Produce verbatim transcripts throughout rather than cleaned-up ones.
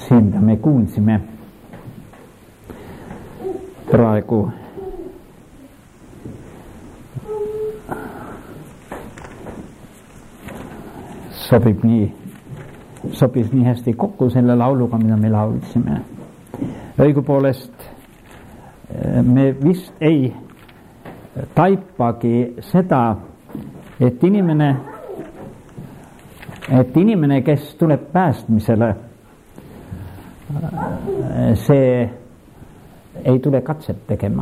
see, mida me kuulsime praegu sobib nii, sobis nii hästi kokku selle lauluga, mida me laulsime. Õigupoolest me vist ei taipagi seda, et inimene, et inimene, kes tuleb päästmisele, see ei tule katset tegema.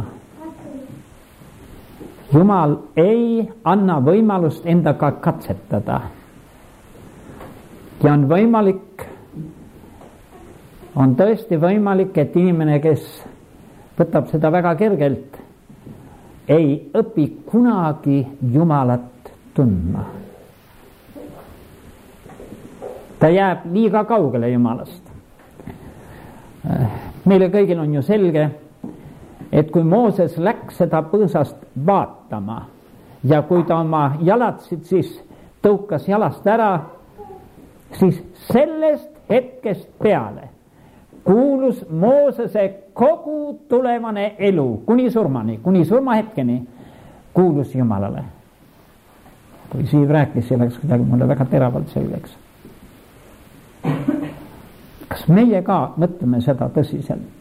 Jumal ei anna võimalust endaga katsetada. Ja on võimalik, on tõesti võimalik, et inimene, kes võtab seda väga kergelt, ei õpi kunagi Jumalat tundma. Ta jääb liiga kaugele Jumalast. Meile kõigil on ju selge, et kui Mooses läks seda põõsast vaatama ja kui ta oma jalatsid siis tõukas jalast ära, siis sellest hetkest peale kuulus Moosese kogu tulevane elu kuni surmani, kuni surmahetkeni kuulus Jumalale. Kui Siiv rääkis, see läks kuidagi mulle väga teravalt selgeks. Kas meie ka mõtleme seda tõsiselt?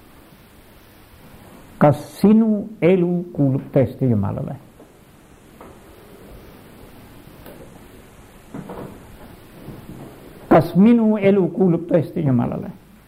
Kas sinu elu kuulub tõesti Jumalale? Kas minu elu kuulub tõesti Jumalale?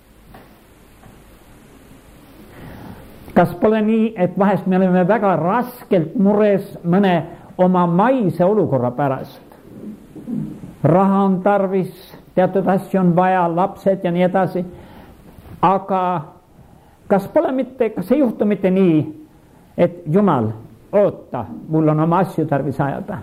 Kas pole nii, et vahest me oleme väga raskelt mures mõne oma maise olukorra pärast? Raha on tarvis, teatud asju on vaja, lapsed ja nii edasi. Aga kas pole mitte, kas ei juhtu mitte nii, et Jumal, oota, mul on oma asju tarvis ajada?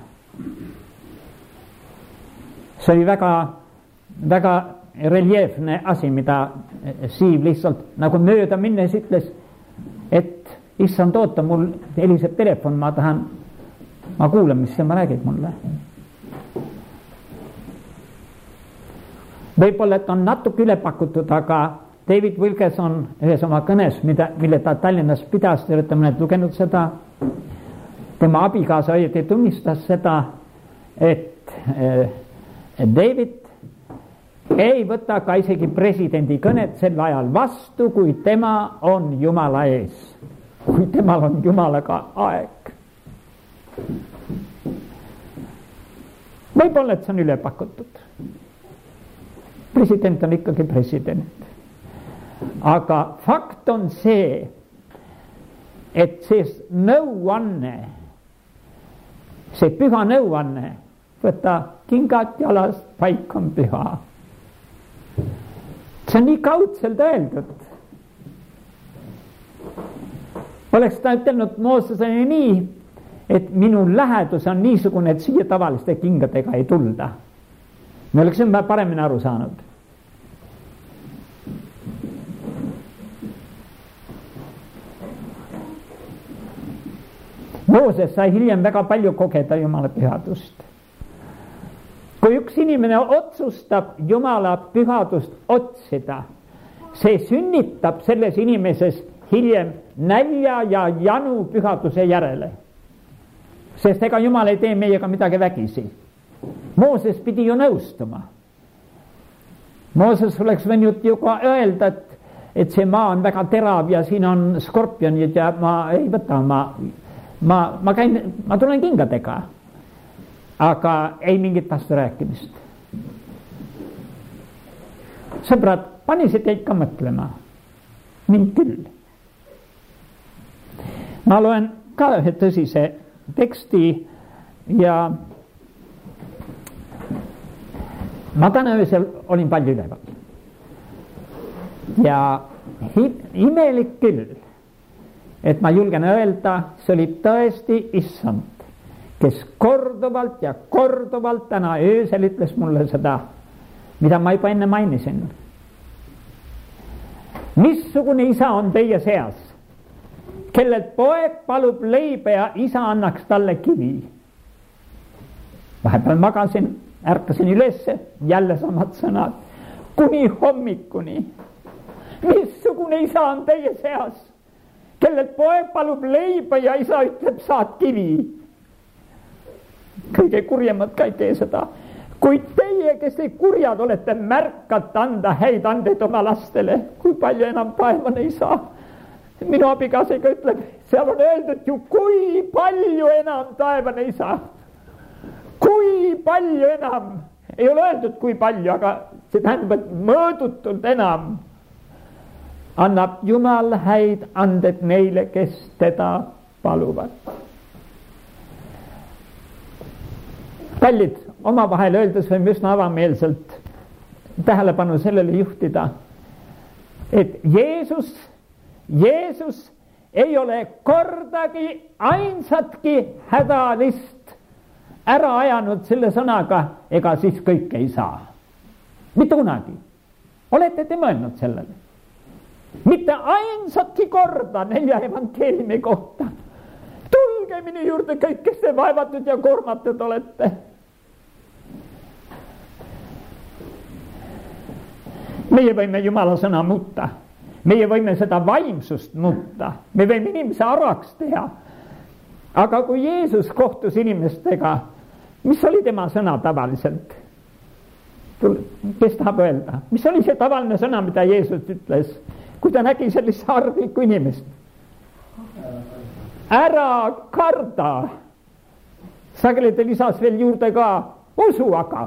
See oli väga väga reljeefne asi, mida Siiv lihtsalt nagu mööda minnes ütles, et issand, oota, mul heliseb telefon, ma tahan, ma kuulan, mis ma räägid mulle. Võib-olla, et on natuke üle pakutud, aga David Wilkerson ühes oma kõnes, mida, mille ta Tallinnas pidas, te olete mõned lugenud seda, tema abikaasa õieti tunnistas seda, et David ei võta ka isegi presidendi kõnet sel ajal vastu, kui tema on Jumala ees, kui temal on Jumalaga aeg. Võib-olla, et see on üle pakutud. President on ikkagi president. Aga fakt on see, et see nõuanne, see püha nõuanne, võta kingad jalast, paik on püha. See on nii kaudselt öeldud. Oleks ta ütelnud Moosesele nii, et minu lähedus on niisugune, et siia tavaliste kingadega ei tulda. Me oleksime paremini aru saanud. Mooses sai hiljem väga palju kogeda Jumala pühadust. Kui üks inimene otsustab Jumala pühadust otsida, see sünnitab selles inimeses hiljem nälja ja janu pühaduse järele. Sest ega Jumal ei tee meiega midagi vägisi. Mooses pidi ju nõustuma. Mooses oleks võinud ju ka öelda, et, et see maa on väga terav ja siin on skorpionid ja ma ei võta, ma, ma, ma, käin, ma tulen kingadega. Aga ei mingit vastu rääkimist. Sõbrad, panisid teid ka mõtlema. Mind küll. Ma loen ka ühe tõsise teksti ja ma täna öösel olin palju üleval. Ja imelik küll, et ma julgen öelda, see oli tõesti issand, kes korduvalt ja korduvalt täna öösel ütles mulle seda, mida ma juba enne mainisin. Missugune isa on teie seas, kellelt poeg palub leiba ja isa annaks talle kivi? Vahepeal magasin, ärkasin ülesse, jälle samad sõnad. kuni hommikuni. Missugune isa on teie seas, kellelt poeg palub leiba ja isa ütleb, saad kivi. Kõige kurjemad ka ei tee seda. Kuid teie, kes te kurjad olete, märkat anda häid andeid oma lastele, kui palju enam taevane isa. Minu abikaasega ütleb, seal on öeldud ju, kui palju enam taevane isa. Kui palju enam. Ei ole öeldud, kui palju, aga see tähendab, et mõõdutult enam annab Jumal häid anded neile, kes teda paluvad. Kallid, oma vahel öeldes võime üsna avameelselt tähelepanu sellele juhtida, et Jeesus Jeesus ei ole kordagi ainsatki hädalist ära ajanud selle sõnaga, ega siis kõike ei saa. Mitte kunagi. Olete te mõelnud sellele? Mitte ainsatki korda nelja evangeeliumi kohta. Tulge minu juurde kõik, kes te vaevatud ja koormatud olete. Meie võime Jumala sõna muuta. Meie võime seda vaimsust muuta. Me võime inimese araks teha. Aga kui Jeesus kohtus inimestega, mis oli tema sõna tavaliselt? Kes tahab öelda? Mis oli see tavaline sõna, mida Jeesus ütles, kui ta nägi sellist arglikku inimest? Ära karda. Sageli ta lisas veel juurde ka usu aga.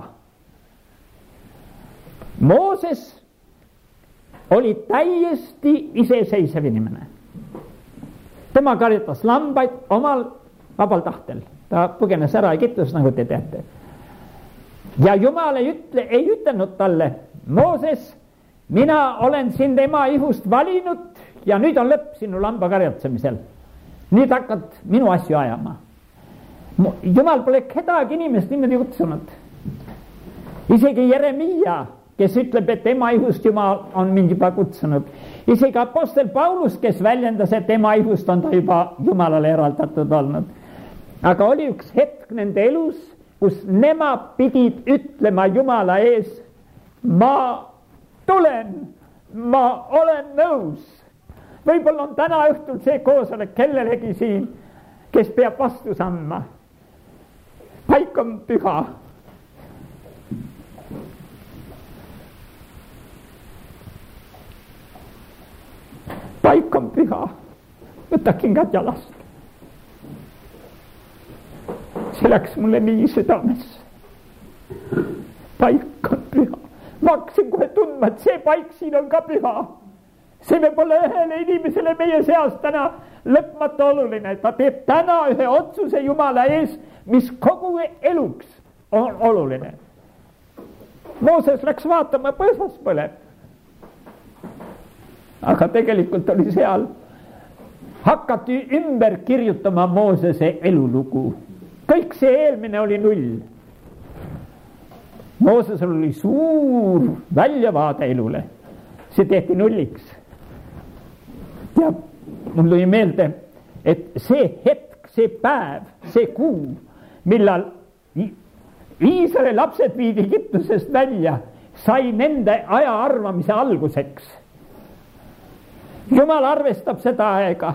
Mooses oli täiesti iseseisev inimene. Tema karjatas lambaid omal vabal tahtel. Ta põgenes ära Egiptusest, nagu te teate. Ja Jumal ei, ütle, ei ütelnud talle, Mooses, mina olen sind ema ihust valinud ja nüüd on lõpp sinu lamba karjatsemisel. Nüüd hakkad minu asju ajama. Jumal pole kedagi inimest niimoodi kutsunud. Isegi Jeremia, kes ütleb, et ema ihust Jumal on mind juba kutsunud. Isegi apostel Paulus, kes väljendas, et ema ihust on ta juba Jumalale eraldatud olnud. Aga oli üks hetk nende elus, kus nemad pidid ütlema Jumala ees, ma tulen, ma olen nõus. Võib-olla on täna õhtul see koosolek kellelegi siin, kes peab vastus andma. Paik on püha. Paik on püha. Võta kingad jalast. See läks mulle nii südames. Paik on püha. Ma hakkasin kohe tundma, et see paik siin on ka püha. See võib olla ühele inimesele meie seas täna lõpmata oluline. Ta teeb täna ühe otsuse Jumala ees, mis kogu eluks on oluline. Mooses läks vaatama, põõsas põleb. Aga tegelikult oli seal, hakati ümber kirjutama Moosese elulugu. Kõik see eelmine oli null. Moosesel oli suur väljavaade elule. See tehti nulliks. Ja mul tuli meelde, et see hetk, see päev, see kuu, millal Iisraeli lapsed viidi Egiptusest välja, sai nende aja arvamise alguseks. Jumal arvestab seda aega.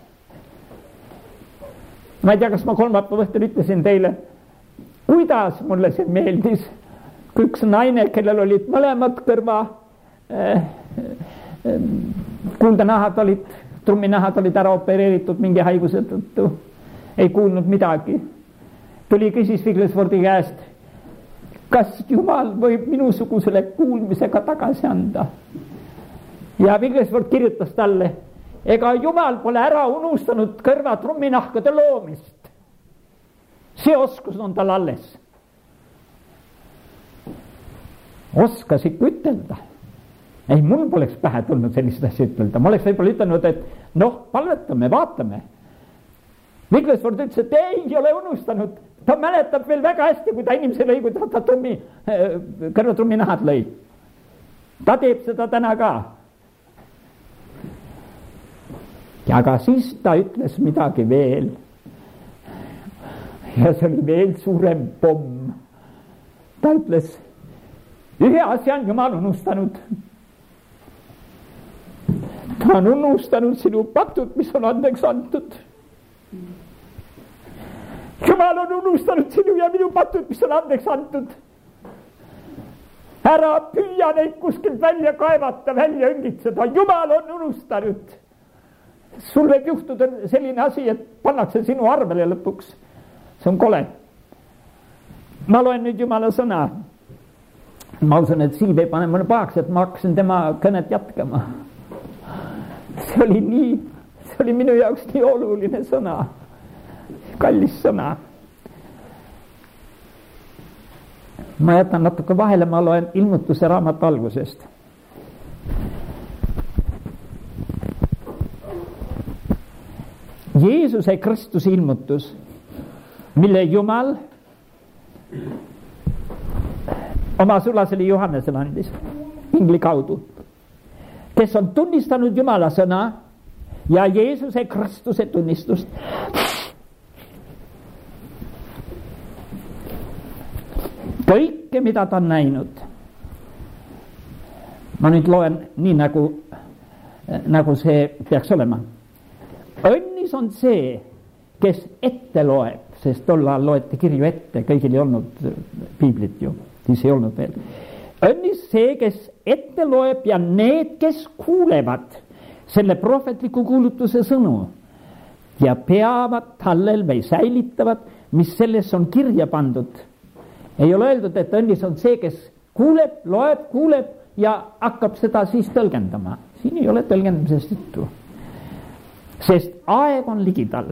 Ma ei tea, kas ma kolmapäeva õhtul ütlesin teile, kuidas mulle see meeldis, kui üks naine, kellel olid mõlemad kõrva äh, äh, kuldanahad olid, trumminahad olid ära opereeritud mingi haiguse tõttu, ei kuulnud midagi. Tuli küsis Wigglesworthi käest, kas Jumal võib minusugusele kuulmisega tagasi anda? Ja Wigglesworth kirjutas talle, ega Jumal pole ära unustanud kõrva trumminahkade loomist. See oskus on tal alles. Oskas ikka ütelda. Ei, mul poleks pähe tulnud sellist asja ütelda. Ma oleks võib-olla ütelnud, et noh, palvetame, vaatame. Wigglesworth ütles, et ei ole unustanud. Ta mäletab veel väga hästi, kui ta inimese lõi, kui ta, ta trummi, kõrva trumminahad lõi. Ta teeb seda täna ka. Ja aga siis ta ütles midagi veel. Ja see oli veel suurem pomm. Ta ütles, ühe asja on Jumal unustanud. ta on unustanud sinu patud, mis on andeks antud. Jumal on unustanud sinu ja minu patud, mis on andeks antud. ära püüa neid kuskilt välja kaevata, välja õngitseda. Jumal on unustanud. sul võib juhtuda selline asi, et pannakse sinu arvele lõpuks. see on kole. ma loen nüüd Jumala sõna. ma usun, et Siim ei pane mulle pahaks, et ma hakkasin tema kõnet jätkama. see oli nii, see oli minu jaoks nii oluline sõna, kallis sõna. ma jätan natuke vahele, ma loen Ilmutuse raamatu algusest. Jeesuse Kristuse ilmutus, mille Jumal oma sulasele Johannesele andis ingli kaudu, kes on tunnistanud Jumala sõna ja Jeesuse Kristuse tunnistust. kõike, mida ta on näinud. ma nüüd loen nii, nagu, nagu see peaks olema. õnnis on see, kes ette loeb, sest tol ajal loeti kirju ette, kõigil ei olnud piiblit ju, siis ei olnud veel. õnnis see, kes ette loeb ja need, kes kuulevad selle prohvetliku kuulutuse sõnu ja peavad tallel või säilitavad, mis selles on kirja pandud. ei ole öeldud, et õnnis on see, kes kuuleb, loeb, kuuleb ja hakkab seda siis tõlgendama. siin ei ole tõlgendamisest juttu. Sest aeg on ligidal.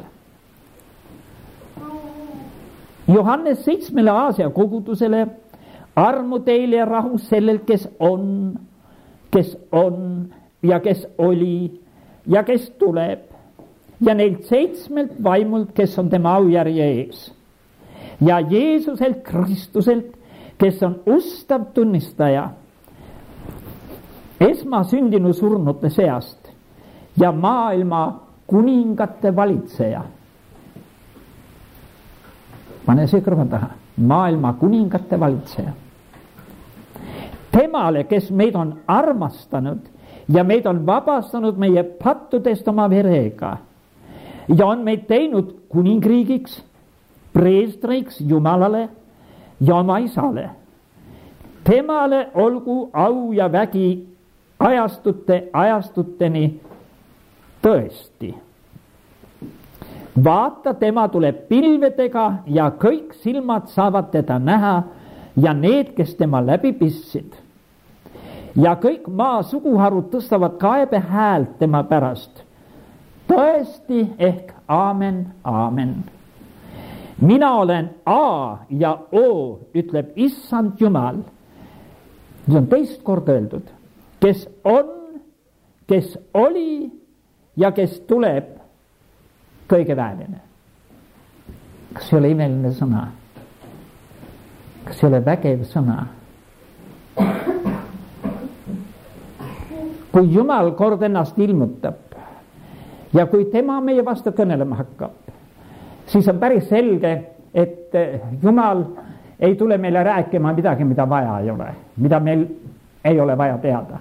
Johannes seitsmele Aasia kogudusele: armu teile ja rahu sellel, kes on, kes on ja kes oli ja kes tuleb, ja neilt seitsmelt vaimult, kes on tema aujärje ees, ja Jeesuselt Kristuselt, kes on ustav tunnistaja, esmasündinu surnute seast ja maailma kuningate valitseja. pane see kõrva taha. maailma kuningate valitseja. temale, kes meid on armastanud ja meid on vabastanud meie pattudest oma verega ja on meid teinud kuningriigiks, preestriks Jumalale ja oma Isale. temale olgu au ja vägi ajastute ajastuteni tõesti. vaata, tema tuleb pilvedega ja kõik silmad saavad teda näha ja need, kes tema läbi pistsid. ja kõik maa suguharud tõstavad kaebe häält tema pärast. tõesti ehk aamen, aamen. mina olen A ja O, ütleb issand Jumal. see on teist korda öeldud, kes on, kes oli ja kes tuleb, kõigeväeline. kas see ei ole imeline sõna? kas see ei ole vägev sõna? kui Jumal kord ennast ilmutab ja kui tema meie vastu kõnelema hakkab, siis on päris selge, et Jumal ei tule meile rääkima midagi, mida vaja ei ole, mida meil ei ole vaja teada.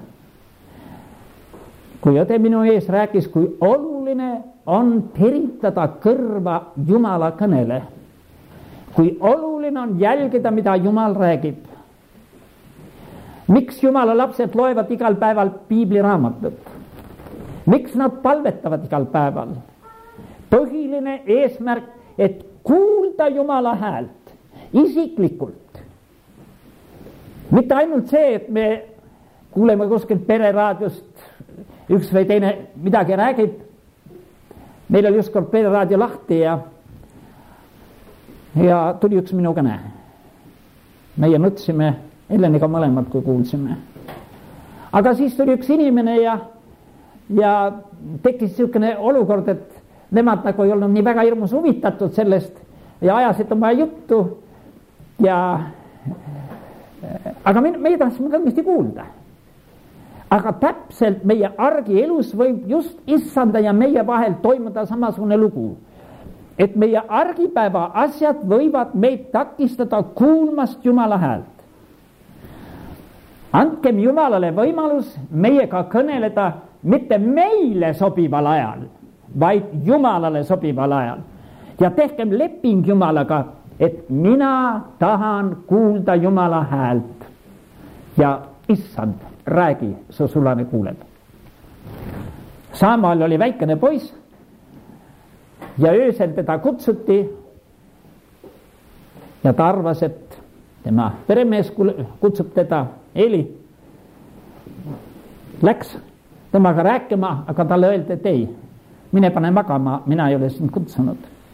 kui õde minu ees rääkis, kui oluline on teritada kõrva Jumala kõnele, kui oluline on jälgida, mida Jumal räägib. miks Jumala lapsed loevad igal päeval piibliraamatut? miks nad palvetavad igal päeval? põhiline eesmärk, et kuulda Jumala häält isiklikult. mitte ainult see, et me kuuleme kuskilt pereraadiost, üks või teine midagi räägib. meil oli just kord pereraadio lahti ja ja tuli üks minu kõne. meie nutsime Heleniga mõlemad, kui kuulsime. aga siis tuli üks inimene ja ja tekkis niisugune olukord, et nemad nagu ei olnud nii väga hirmus huvitatud sellest ja ajasid oma juttu ja aga me, meie tahtsime tõmmesti kuulda. aga täpselt meie argielus võib just issanda ja meie vahel toimuda samasugune lugu, et meie argipäeva asjad võivad meid takistada kuulmast Jumala häält. andkem Jumalale võimalus meiega kõneleda mitte meile sobival ajal, vaid Jumalale sobival ajal. Ja tehkem leping Jumalaga, et mina tahan kuulda Jumala häält. Ja issand, räägi, su sulane kuuleb. Samuel oli väikene poiss ja öösel teda kutsuti ja ta arvas, et tema peremees kutsub teda, Eli. Läks temaga rääkima, aga talle öeldi, et ei, mine pane magama, mina ei ole sind kutsunud.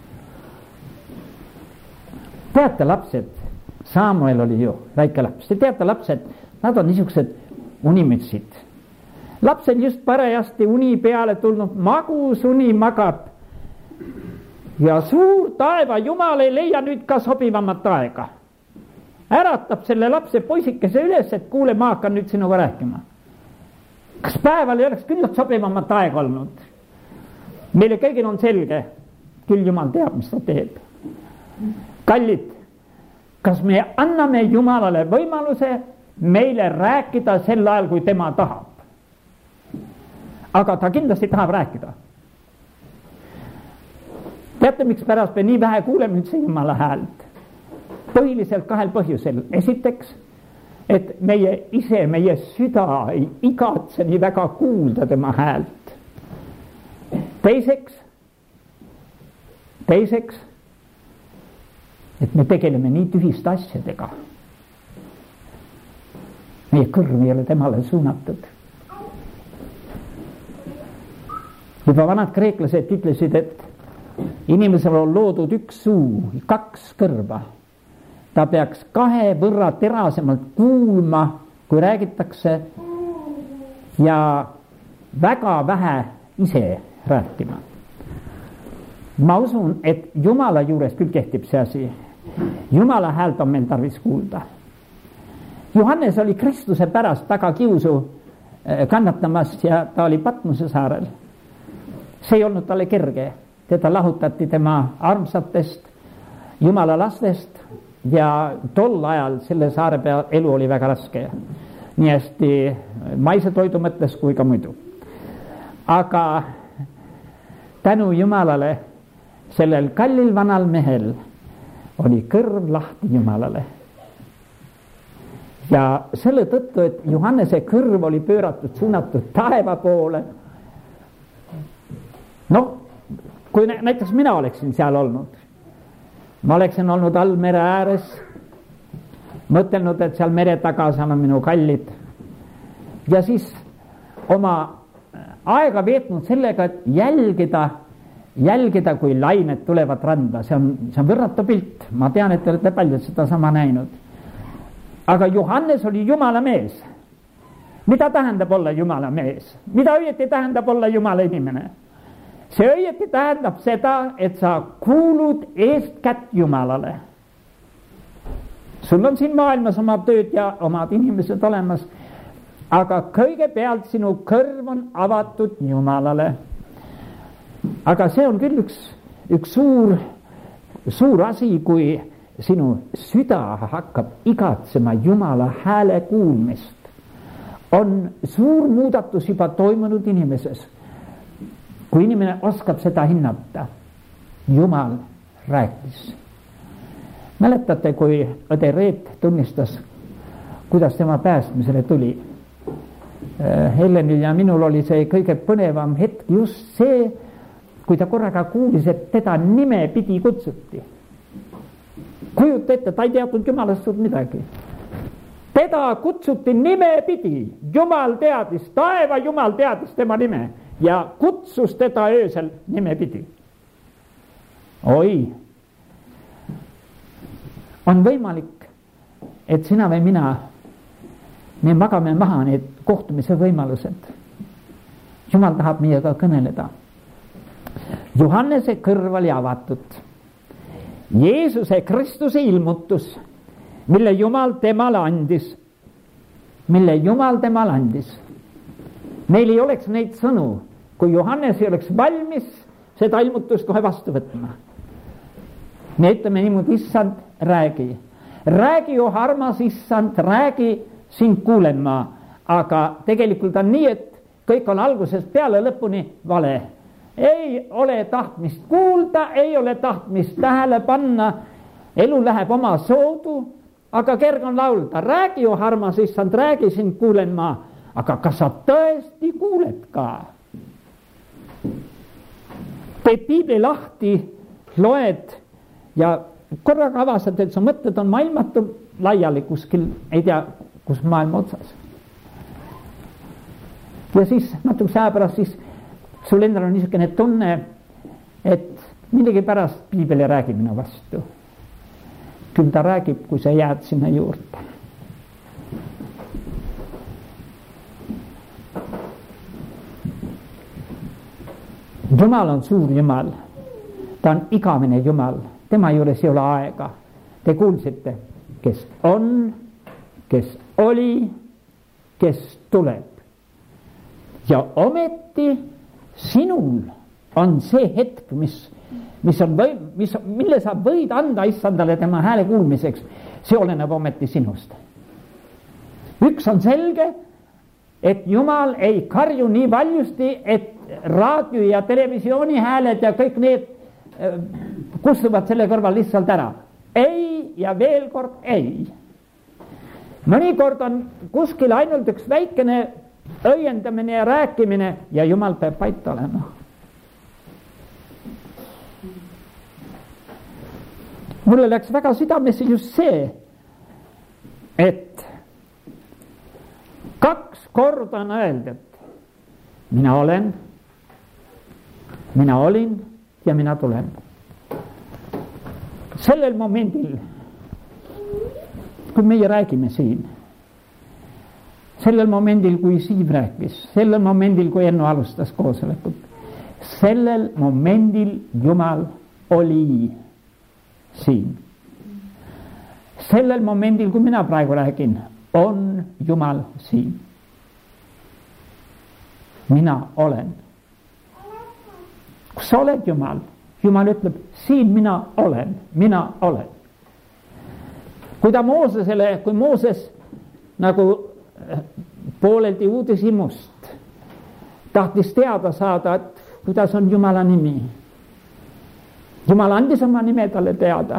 Teate lapsed, Samuel oli ju väike laps, te teate lapsed, nad on niisugused unimütsid. Lapsel just parajasti uni peale tulnud, magus uni magab ja suur taeva Jumal ei leia nüüd ka sobivamat aega. Äratab selle lapse poisikese üles, et kuule, ma hakkan nüüd sinuga rääkima. Kas päeval ei oleks küllalt sobivamat aega olnud? Meile kõigil on selge, küll Jumal teab, mis ta teeb. Kallid, kas me anname Jumalale võimaluse meile rääkida sel ajal, kui tema tahab? Aga ta kindlasti tahab rääkida. Teate, miks pärast me nii vähe kuuleme üldse Jumala häält? Põhiliselt kahel põhjusel. Esiteks, et meie ise, meie süda ei igatse nii väga kuulda tema häält. Teiseks, teiseks, et me tegeleme nii tühiste asjadega. Meie kõrv ei ole temale suunatud. Juba vanad kreeklased ütlesid, et inimesel on loodud üks suu, kaks kõrva. Ta peaks kahe võrra terasemalt kuulma, kui räägitakse, ja väga vähe ise rääkima. Ma usun, et Jumala juures küll kehtib see asi. Jumala häält on meil tarvis kuulda. Johannes oli Kristuse pärast taga kiusu kannatamas ja ta oli Patmose saarel. See ei olnud talle kerge. Teda lahutati tema armsatest Jumala lastest ja tol ajal selle saare peal elu oli väga raske. Nii hästi maise toidu mõttes kui ka muidu. Aga tänu Jumalale sellel kallil vanal mehel oli kõrv lahti Jumalale. Ja selle tõttu, et Johannese kõrv oli pööratud, suunatud taeva poole. No, kui näiteks mina oleksin seal olnud, ma oleksin olnud all mere ääres, mõtelnud, et seal mere taga seal on minu kallid ja siis oma aega veetnud sellega, et jälgida, jälgida, kui lained tulevad randa. See on, see on võrratu pilt. Ma tean, et te olete paljud seda sama näinud. Aga Johannes oli Jumala mees. Mida tähendab olla Jumala mees? Mida õieti tähendab olla Jumala inimene? See õieti tähendab seda, et sa kuulud eestkätt Jumalale. Sul on siin maailmas oma tööd ja omad inimesed olemas, aga kõigepealt sinu kõrv on avatud Jumalale. Aga see on küll üks, üks suur, suur asi, kui sinu süda hakkab igatsema Jumala hääle kuulmist. On suur muudatus juba toimunud inimeses. Kui inimene oskab seda hinnata, Jumal rääkis. Mäletate, kui õde Reet tunnistas, kuidas tema päästmisele tuli? Helenil ja minul oli see kõige põnevam hetk just see, kui ta korraga kuulis, et teda nime pidi kutsuti. Kujuta ette, ta ei teadnud Jumalast midagi. Teda kutsuti nime pidi. Jumal teadis, taeva Jumal teadis tema nime ja kutsus teda öösel nime pidi. Oi, on võimalik, et sina või mina, me magame maha need kohtumise võimalused. Jumal tahab meiega kõneleda. Johannese kõrv oli avatud. Jeesuse Kristuse ilmutus, mille Jumal temale andis, mille Jumal temale andis. Meil ei oleks neid sõnu, kui Johannes ei oleks valmis seda ilmutust kohe vastu võtma. Me ütleme niimoodi, issand, räägi. Räägi, oh armas issand, räägi, sind kuulen ma, aga tegelikult on nii, et kõik on algusest peale lõpuni vale. Ei ole tahtmist kuulda, ei ole tahtmist tähele panna, elu läheb oma soodu, aga kerge on laulda. Räägi ju, armas issand, räägi, sind kuulen ma, aga kas sa tõesti kuuled ka? Teed piibli lahti, loed ja korraga avastad, et su mõtted on maailmatu laiali kuskil, ei tea, kus maailma otsas. Ja siis natukese aja pärast siis sul endal on niisugune tunne, et millegi pärast piibel ei räägi minu vastu. Küll ta räägib, kui sa jääd sinna juurde. Jumal on suur Jumal. Ta on igavene Jumal. Tema juures ei ole aega. Te kuulsite, kes on, kes oli, kes tuleb. Ja ometi sinul on see hetk, mis, mis on või, mis, mille sa võid anda issandale tema hääle kuulmiseks. See oleneb ometi sinust. Üks on selge, et Jumal ei karju nii valjusti, et raadio ja televisiooni hääled ja kõik need kustuvad selle kõrval lihtsalt ära. Ei ja veel kord ei. Mõnikord on kuskil ainult üks väikene õiendamine ja rääkimine ja Jumal peab vait olema. Mulle läks väga südamesse just see, et kaks korda on öeldud, mina olen, mina olin ja mina tulen. Sellel momendil, kui meie räägime siin, sellel momendil, kui Siim rääkis, sellel momendil, kui Enno alustas koosolekut, sellel momendil Jumal oli siin. Sellel momendil, kui mina praegu räägin, on Jumal siin. Mina olen. Kus sa oled, Jumal? Jumal ütleb, siin mina olen, mina olen. Kui ta Moosesele, kui Mooses nagu pooleldi uudishimust tahtis teada saada, et kuidas on Jumala nimi. Jumal andis oma nime talle teada.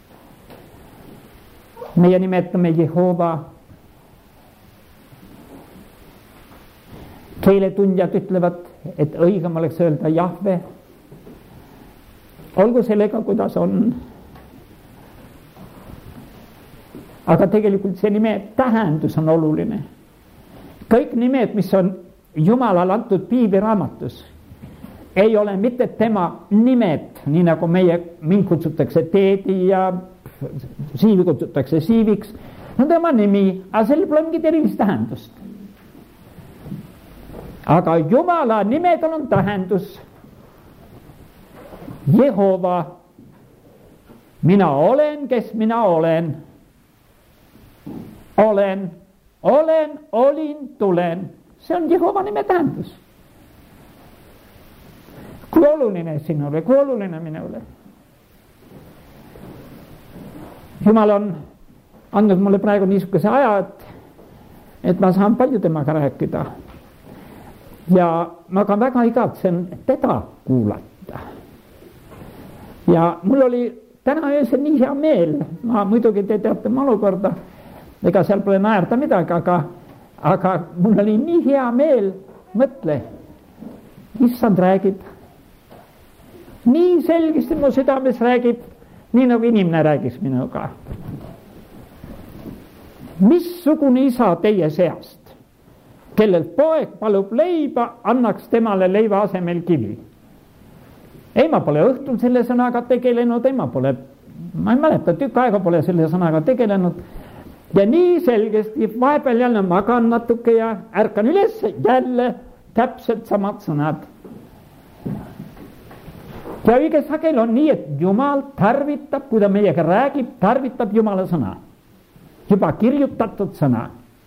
Meie nimetame Jehova. Keeletundjad ütlevad, et õigem oleks öelda Jahve. Olgu sellega, kuidas on. Aga tegelikult see nime tähendus on oluline. Kõik nimed, mis on Jumalal antud piibliraamatus, ei ole mitte tema nimed, nii nagu meie, mind kutsutakse Teedi ja Siivi kutsutakse Siiviks. No tema nimi, aga sellel pole mingit erilist tähendust. Aga Jumala nimedel on tähendus. Jehova, mina olen, kes mina olen. Olen, olen, olin, tulen. See on Jehova nime tähendus. Kui oluline sinule, kui oluline minule. Jumal on andnud mulle praegu niisuguse aja, et, et ma saan palju temaga rääkida. Ja ma ka väga igatsen teda kuulata. Ja mul oli täna öösel nii hea meel. Ma muidugi te teate mu olukorda, ega seal pole naerda midagi, aga, aga mul oli nii hea meel. Mõtle, issand räägib. Nii selgesti mu südames räägib, nii nagu inimene räägis minuga. Missugune isa teie seast, kellelt poeg palub leiba, annaks temale leiva asemel kivi. Ei, ma pole õhtul selle sõnaga tegelenud, ei, ma pole, ma ei mäleta, tükk aega pole selle sõnaga tegelenud. Ja nii selgesti vahepeal jälle magan natuke ja ärkan üles, jälle täpselt samad sõnad. Ja õige sagel on nii, et Jumal tarvitab, kui ta meiega räägib, tarvitab Jumala sõna. Juba kirjutatud sõna.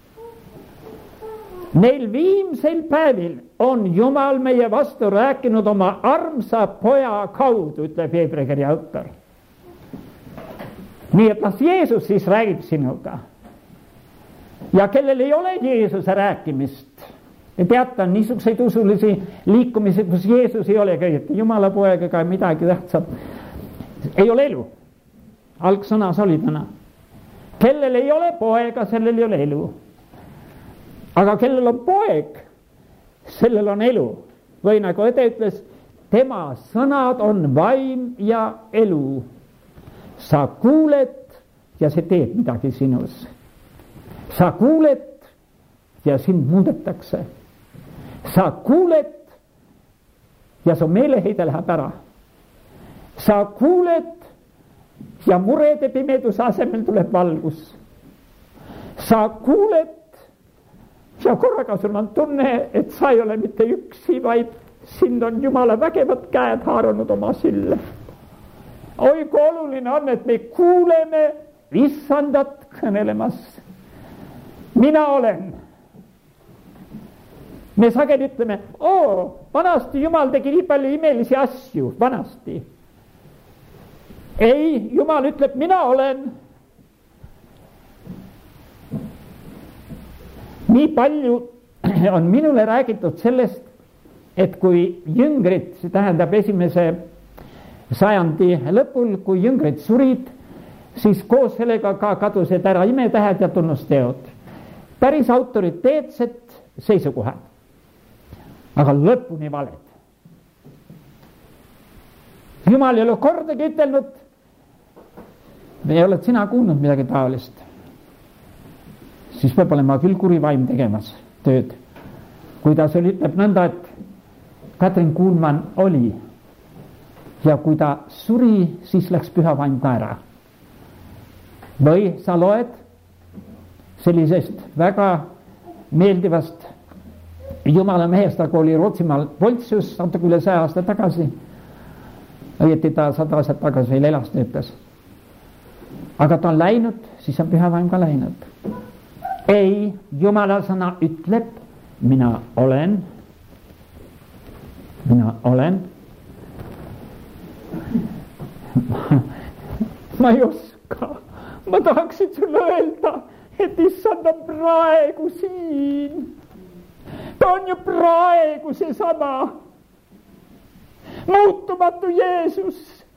Neil viimsel päevil on Jumal meie vastu rääkinud oma armsa poja kaudu, ütleb Heebrea kirja autor. Nii et las Jeesus siis räägib sinuga. ja kellel ei ole Jeesuse rääkimist. Ja teata on niisuguseid usulisi liikumisi, kus Jeesus ei ole kõigiti Jumala poeg ega midagi tähtsat. Ei ole elu. Algsõnas oli täna. Kellel ei ole poega, sellel ei ole elu. Aga kellel on poeg, sellel on elu. Või nagu õde ütles, tema sõnad on vaim ja elu. Sa kuuled ja see teeb midagi sinus. Sa kuuled ja sind muudetakse. Sa kuuled ja su meeleheide läheb ära. Sa kuuled ja murede pimeduse asemel tuleb valgus. Sa kuuled ja korraga sul on tunne, et sa ei ole mitte üksi, vaid sind on Jumala vägevad käed haaranud oma sülle. Oi, kui oluline on, et me kuuleme issandat kõnelemas. Mina olen. Me sageli ütleme, oo, vanasti Jumal tegi nii palju imelisi asju, vanasti. Ei, Jumal ütleb, mina olen. Nii palju on minule räägitud sellest, et kui jüngrid, see tähendab esimese sajandi lõpul, kui jüngrid surid, siis koos sellega ka kadusid ära imetähed ja tunnusteod. Päris autoriteetsed seisukohad, aga lõpuni valed. Jumal ei ole kordagi ütelnud, ei oled sina kuulnud midagi taolist. Siis peab olema küll kuri vaim tegemas tööd. Kui ta sul ütleb nõnda, et Katrin Kuulmann oli ja kui ta suri, siis läks püha vaim ka ära. Või sa loed sellisest väga meeldivast Jumala mehest, aga oli Rootsimaal Poltsius natuke üle saja aasta tagasi. Õieti ta sada aastat tagasi veel elas töötas. Aga ta on läinud, siis on püha vaim ka läinud. Ei, Jumala sõna ütleb, mina olen, mina olen. Ma ei oska, ma tahaksin sulle öelda, et issand on praegu siin. Ta on ju praegu see sama muutumatu Jeesus.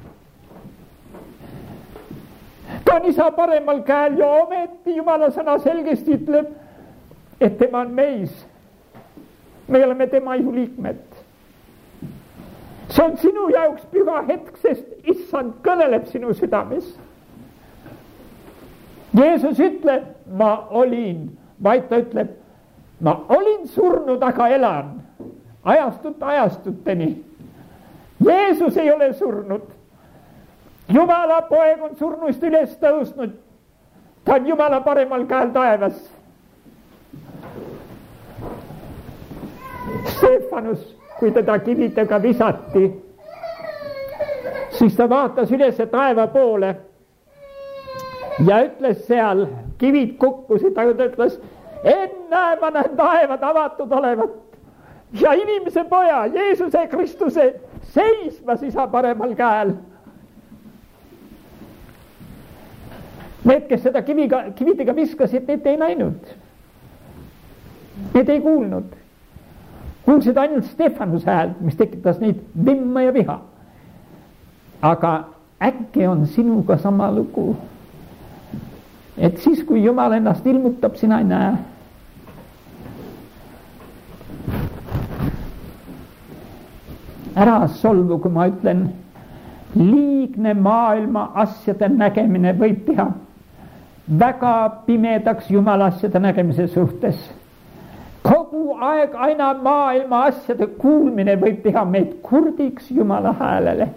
Ta on isa paremal käel ja ometi Jumala sõna selgesti ütleb, et tema on meis. Me oleme tema ihu liikmed. See on sinu jaoks püha hetk, sest issand kõneleb sinu südames. Jeesus ütleb, ma olin, vaid ta ütleb, ma olin surnud, aga elan. Ajastut ajastuteni. Jeesus ei ole surnud. Jumala poeg on surnuist üles tõusnud. Ta on Jumala paremal käel taevas. Stefanus, kui teda kividega visati, siis ta vaatas üles taeva poole ja ütles seal, kivid kukkusid, aga ta ütles, ennäe, ma näen taevad avatud olevat ja inimese poja, Jeesuse Kristuse seismas isa paremal käel. Need, kes seda kiviga, kividega viskasid, need ei näinud. Need ei kuulnud. Kuulsid ainult Stefanuse häält, mis tekitas neid vimma ja viha. Aga äkki on sinuga sama lugu. Et siis, kui Jumal ennast ilmutab, sina ei näe. Ära solvu, kui ma ütlen, liigne maailma asjade nägemine võib teha väga pimedaks Jumala asjade nägemise suhtes. Kogu aeg aina maailma asjade kuulmine võib teha meid kurdiks Jumala häälele.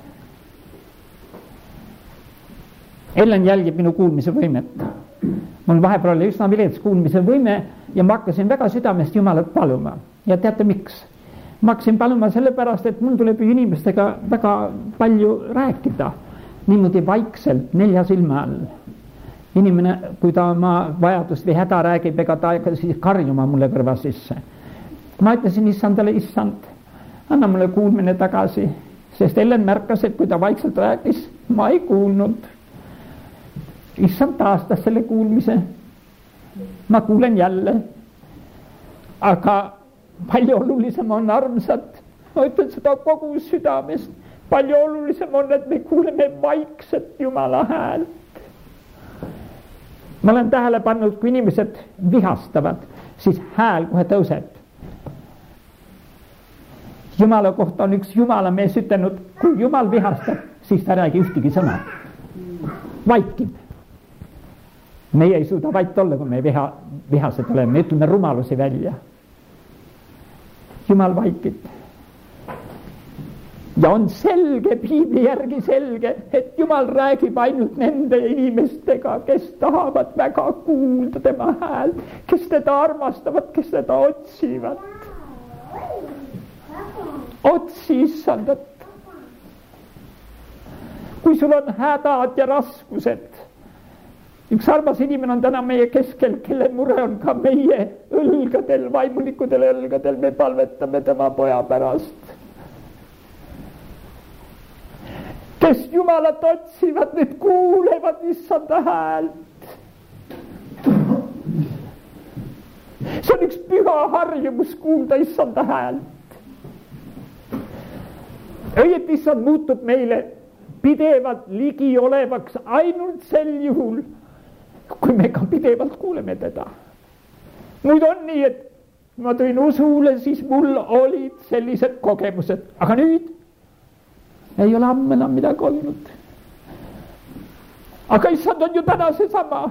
Ellen jälgib minu kuulmise võimet. Mul vahepeal oli üsna vilets kuulmise võime ja ma hakkasin väga südamest Jumalat paluma. Ja teate miks? Ma hakkasin paluma sellepärast, et mul tuleb inimestega väga palju rääkida. Niimoodi vaikselt nelja silma all. Inimene, kui ta oma vajadust või häda räägib, ega ta aega siis karjuma mulle kõrva sisse. Ma ütlesin issandale, issand, anna mulle kuulmine tagasi, sest Ellen märkas, et kui ta vaikselt rääkis, ma ei kuulnud. Issand taastas selle kuulmise ma kuulen jälle. Aga palju olulisem on armsad, ma ütlen seda kogu südamest, palju olulisem on, et me kuuleme vaikset Jumala häält. Ma olen tähele pannud, kui inimesed vihastavad, siis hääl kohe tõuseb. Jumala kohta on üks Jumala mees ütelnud, kui Jumal vihastab, siis ta räägi ühtegi sõna. Vaikib. Meie ei suuda vait olla, kui me viha, vihased oleme, me ütleme rumalusi välja. Jumal vaikib. Ja on selge, piibli järgi selge, et Jumal räägib ainult nende inimestega, kes tahavad väga kuulda tema häält, kes teda armastavad, kes teda otsivad. Otsi issandat. Kui sul on hädad ja raskused, üks armas inimene on täna meie keskel, kelle mure on ka meie õlgadel, vaimulikudel õlgadel, me palvetame tema poja pärast. Kes Jumalat otsivad, need kuulevad issanda häält. See on üks püha harjumus kuulda issanda häält. Õiet issand muutub meile pidevalt ligi olevaks ainult sel juhul, kui me ka pidevalt kuuleme teda. Nüüd on nii, et ma tõin usule, siis mul olid sellised kogemused, aga nüüd ei ole ammu enam midagi olnud. Aga issand on ju täna seesama.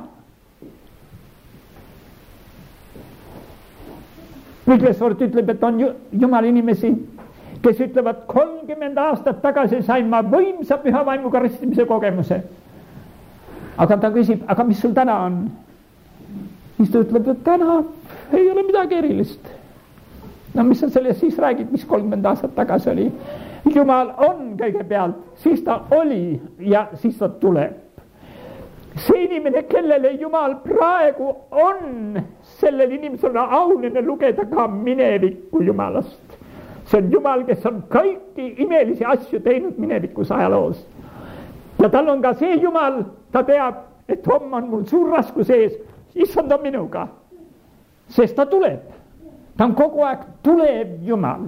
Miklesvort ütleb, et on Jumal inimesi, kes ütlevad, kolmkümmend aastat tagasi sain ma võimsa püha vaimu karistamise kogemuse. Aga ta küsib, aga mis sul täna on? Siis ta ütleb, et täna ei ole midagi erilist. No mis sa sellest siis räägid, mis kolmkümmend aastat tagasi oli? Jumal on kõigepealt, siis ta oli ja siis ta tuleb. See inimene, kellele Jumal praegu on, sellel inimesel on auline lugeda ka minevikku Jumalast. See on Jumal, kes on kõiki imelisi asju teinud minevikus ajaloos. Ja tal on ka see Jumal, ta teab, et homme on mul suur raskus ees, issand on minuga. Sest ta tuleb. Ta on kogu aeg tulev Jumal.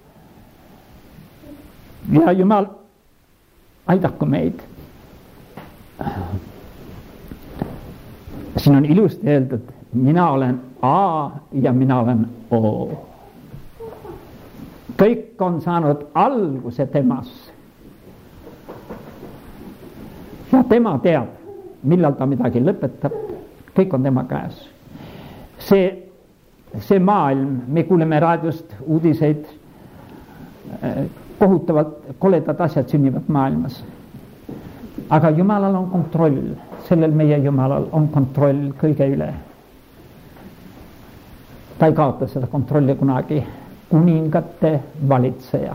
Ja Jumal, aidaku meid. Siin on ilusti öeldud, mina olen A ja mina olen O. Kõik on saanud alguse temas. Ja tema teab, millal ta midagi lõpetab. Kõik on tema käes. See, see maailm, me kuuleme raadiost uudiseid, kohutavalt koledad asjad sünnivad maailmas. Aga Jumalal on kontroll. Sellel meie Jumalal on kontroll kõige üle. Ta ei kaota seda kontrolli kunagi. Kuningate valitseja.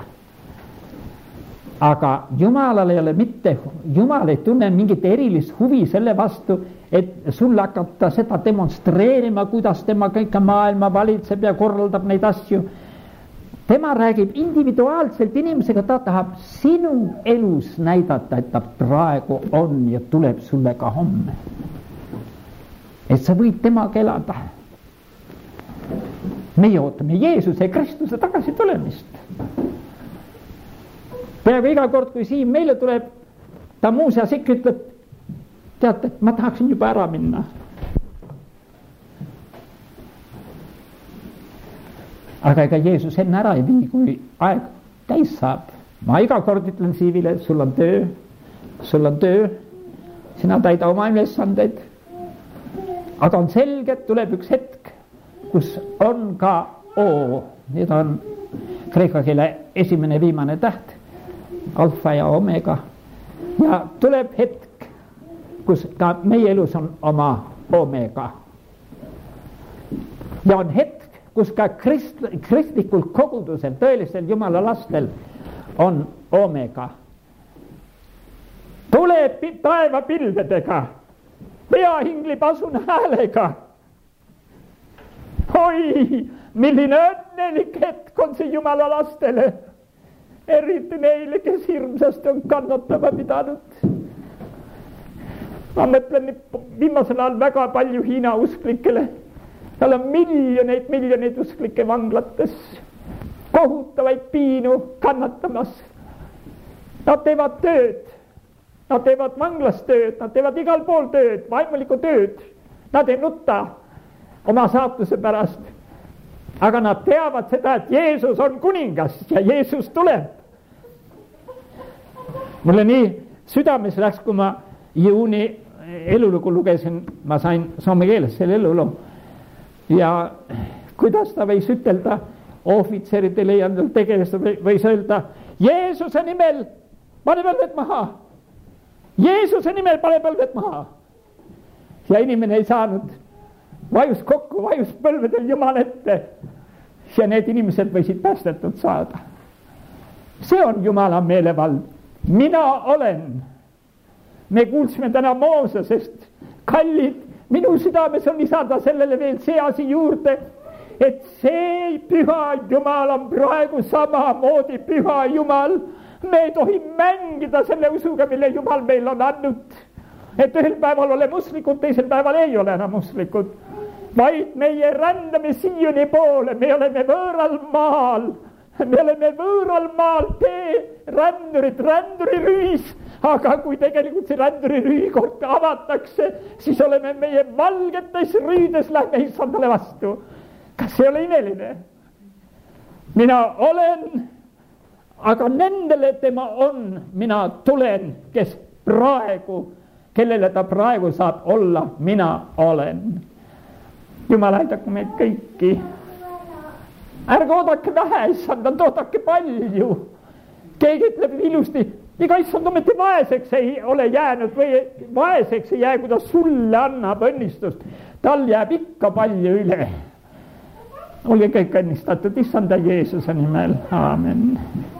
Aga Jumalal ei ole mitte, Jumal ei tunne mingit erilist huvi selle vastu, et sulle hakata seda demonstreerima, kuidas tema kõike maailma valitseb ja korraldab neid asju. Tema räägib individuaalselt inimesega, ta tahab sinu elus näidata, et ta praegu on ja tuleb sulle ka homme. Et sa võid temaga elada. Meie ootame Jeesuse Kristuse tagasi tulemist. Peaaegu iga kord, kui Siim meile tuleb, ta muuseas ikka ütleb, teate, ma tahaksin juba ära minna. Aga ega Jeesus enne ära ei vii, kui aeg täis saab. Ma iga kord ütlen Siivile, sul on töö, sul on töö, sina täida oma ülesandeid. Aga on selge, et tuleb üks hetk, kus on ka O. Need on kreeka keele esimene viimane täht, alfa ja omega. Ja tuleb hetk, kus ka meie elus on oma omega. Ja on hetk, kus ka krist, kristlikul kogudusel, tõelisel Jumala lastel on omega. Tuleb taeva pilvedega, pea hinglib asun häälega. Oi, milline õnnelik hetk on see Jumala lastele, eriti neile, kes hirmsasti on kannatama pidanud. ma mõtlen viimasel ajal väga palju Hiina usklikele. Seal on miljoneid, miljoneid usklikke vanglates, kohutavaid piinu kannatamas. Nad teevad tööd, nad teevad vanglas tööd, nad teevad igal pool tööd, vaimulikku tööd. Nad ei nutta oma saatuse pärast, aga nad teavad seda, et Jeesus on kuningas ja Jeesus tuleb. Mulle nii südames läks, kui ma juuni elulugu lugesin, ma sain soome keeles selle eluloo. Ja kuidas ta võis ütelda ohvitseridele ja tegelasele võis öelda, Jeesuse nimel pane põlved maha. Jeesuse nimel pane põlved maha. Ja inimene ei saanud, vajus kokku, vajus põlvedel Jumal ette. Ja need inimesed võisid päästetud saada. See on Jumala meelevald. Mina olen. Me kuulsime täna Moosesest. Kallid, minu südames on lisada sellele veel see asi juurde, et see püha Jumal on praegu samamoodi püha Jumal. Me ei tohi mängida selle usuga, mille Jumal meil on andnud. Et ühel päeval oleme usklikud, teisel päeval ei ole enam usklikud. Vaid meie rändame siiani poole, me oleme võõral maal. Me oleme võõral maal tee rändurid, rändurirüüs. Aga kui tegelikult see rändurirüü kord avatakse, siis oleme meie valgetes rüüdes lähme issandale vastu. Kas see ole imeline? Mina olen, aga nendele tema on, mina tulen, kes praegu, kellele ta praegu saab olla, mina olen. Jumal aidaku meid kõiki. Ärge oodake vähe, issand, oodake palju. Keegi ütleb ilusti, ega issand ometi vaeseks ei ole jäänud või vaeseks ei jää, kui ta sulle annab õnnistust. Tal jääb ikka palju üle. Olge kõik õnnistatud issanda Jeesuse nimel. Aamen.